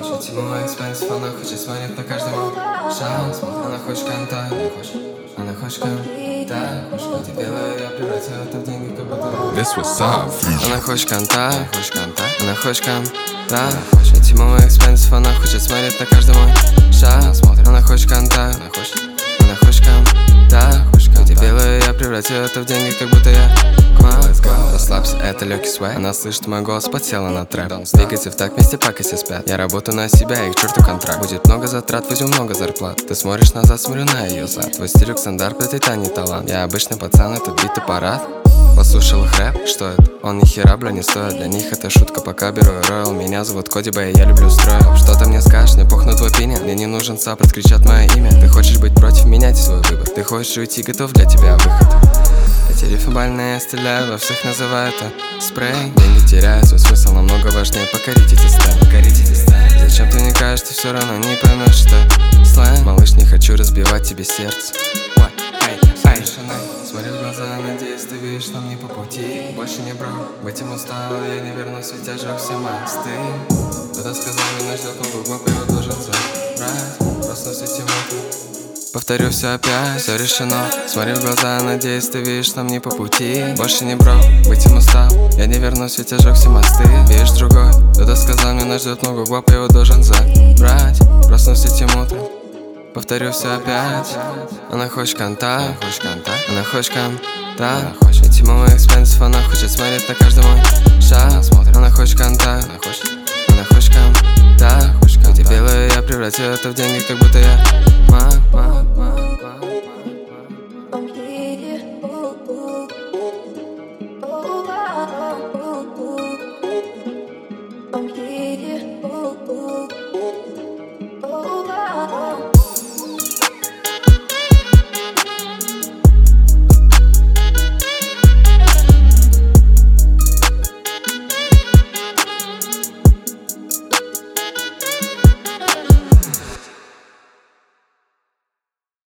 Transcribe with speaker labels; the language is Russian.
Speaker 1: хочет тему экспенсив, она хочет смотреть на каждый мой шаг. Она хочет контакт, она хочет контакт. Эти белые я превратил это в деньги, как будто
Speaker 2: This was soft.
Speaker 1: она хочет контакт, она хочет контакт. Эти мой экспенсив, она хочет смотреть на каждый мой шаг. Она хочет контакт, она хочет контакт. Эти белые я превратил это в деньги, как будто я расслабься, это легкий свайп. Она слышит мой голос, подсела на трэп. Двигайся в так вместе, пока все спят. Я работаю на себя, и к черту контракт. Будет много затрат, возьму много зарплат. Ты смотришь назад, смотрю на ее зад. Твой стиль стандарт, это не талант. Я обычный пацан, этот бит аппарат. Послушал их рэп, что это? Он ни хера, бля, не стоит. Для них это шутка, пока беру роял. Меня зовут Коди Бэй, я люблю строил. Что ты мне скажешь, мне похуй на твой опинион. Мне не нужен саппорт, кричат мое имя. Ты хочешь быть против, меняйте свой выбор. Ты хочешь уйти, готов для тебя выход. Эти рифы больные, я стреляю, во всех называю это спрей. Деньги теряют свой смысл, намного важнее покорить эти стены. Зачем ты не кажешь, ты все равно не поймешь, что сленг. Малыш, не хочу разбивать тебе сердце. Смотри в глаза, надеюсь, ты видишь, нам не по пути. Больше не брал, быть ему устал, я не вернусь, ведь я жёг все мосты. Кто-то сказал, меня ждет новый год, я должен забрать. Проснусь этим утром, повторю все опять, все решено. Смотри в глаза, надеюсь, ты видишь, нам не по пути. Больше не брал, быть ему устал, я не вернусь, ведь я жёг все мосты. Видишь другой, кто-то сказал, меня ждет много год, я его должен забрать. Проснусь этим утром, повторю все опять. Она хочет контакт, она хочет контакт. Эти мой экспенсив, она хочет смотреть на каждый мой шаг. Она хочет контакт, она хочет контакт. Эти белые я превратил это в деньги, как будто я